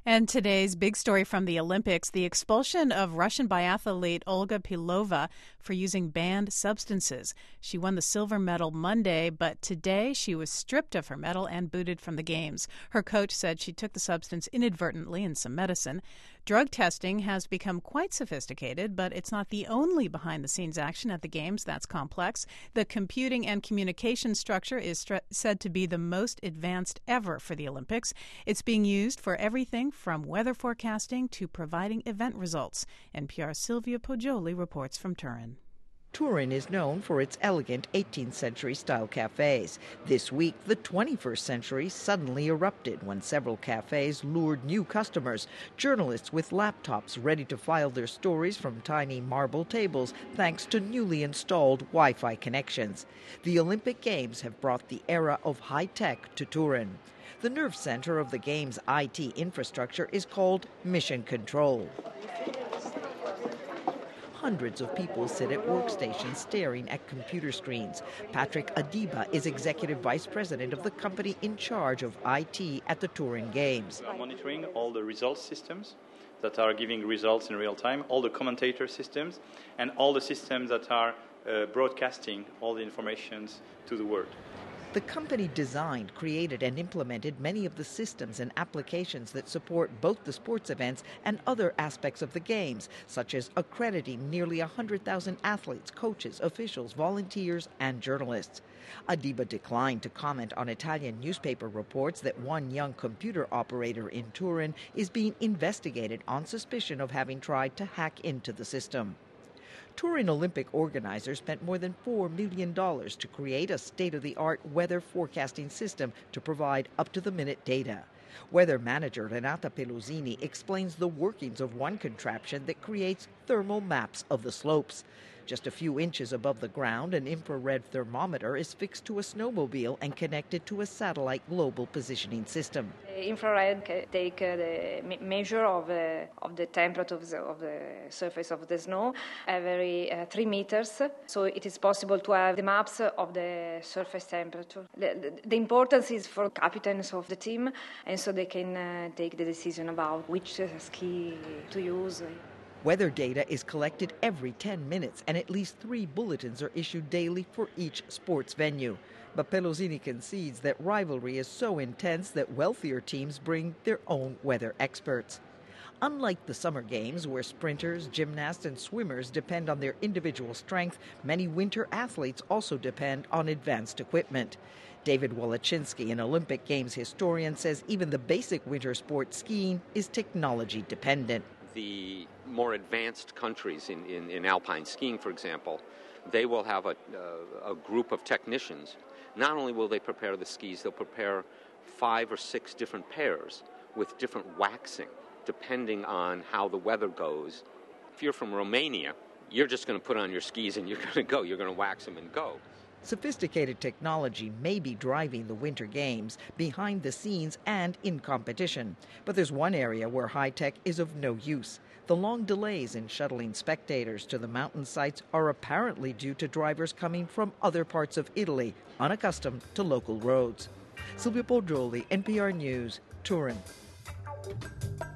And today's big story from the Olympics, the expulsion of Russian biathlete Olga Pilova for using banned substances. She won the silver medal Monday, but today she was stripped of her medal and booted from the Games. Her coach said she took the substance inadvertently in some medicine. Drug testing has become quite sophisticated, but it's not the only behind-the-scenes action at the Games that's complex. The computing and communication structure is said to be the most advanced ever for the Olympics. It's being used for everything from weather forecasting to providing event results. NPR's Silvia Poggioli reports from Turin. Turin is known for its elegant 18th century style cafes. This week, the 21st century suddenly erupted when several cafes lured new customers, journalists with laptops ready to file their stories from tiny marble tables thanks to newly installed Wi-Fi connections. The Olympic Games have brought the era of high-tech to Turin. The nerve center of the Games' IT infrastructure is called Mission Control. Hundreds of people sit at workstations staring at computer screens. Patrick Adiba is executive vice president of the company in charge of IT at the Turin Games. I'm monitoring all the results systems that are giving results in real time, all the commentator systems, and all the systems that are broadcasting all the information to the world. The company designed, created, and implemented many of the systems and applications that support both the sports events and other aspects of the Games, such as accrediting nearly 100,000 athletes, coaches, officials, volunteers, and journalists. Adiba declined to comment on Italian newspaper reports that one young computer operator in Turin is being investigated on suspicion of having tried to hack into the system. Turin Olympic organizers spent more than $4 million to create a state-of-the-art weather forecasting system to provide up-to-the-minute data. Weather manager Renata Pelosini explains the workings of one contraption that creates thermal maps of the slopes. Just a few inches above the ground, an infrared thermometer is fixed to a snowmobile and connected to a satellite global positioning system. Infrared can take the measure of the temperature of the surface of the snow every 3 meters. So it is possible to have the maps of the surface temperature. The importance is for captains of the team, and so they can take the decision about which ski to use. Weather data is collected every 10 minutes, and at least 3 bulletins are issued daily for each sports venue. But Pelosini concedes that rivalry is so intense that wealthier teams bring their own weather experts. Unlike the Summer Games, where sprinters, gymnasts, and swimmers depend on their individual strength, many winter athletes also depend on advanced equipment. David Wolochinsky, an Olympic Games historian, says even the basic winter sport skiing is technology dependent. The more advanced countries in alpine skiing, for example, they will have a group of technicians. Not only will they prepare the skis, they'll prepare 5 or 6 different pairs with different waxing, depending on how the weather goes. If you're from Romania, you're just going to put on your skis and you're going to go. You're going to wax them and go. Sophisticated technology may be driving the Winter Games behind the scenes and in competition. But there's one area where high-tech is of no use. The long delays in shuttling spectators to the mountain sites are apparently due to drivers coming from other parts of Italy, unaccustomed to local roads. Silvia Poggioli, NPR News, Turin.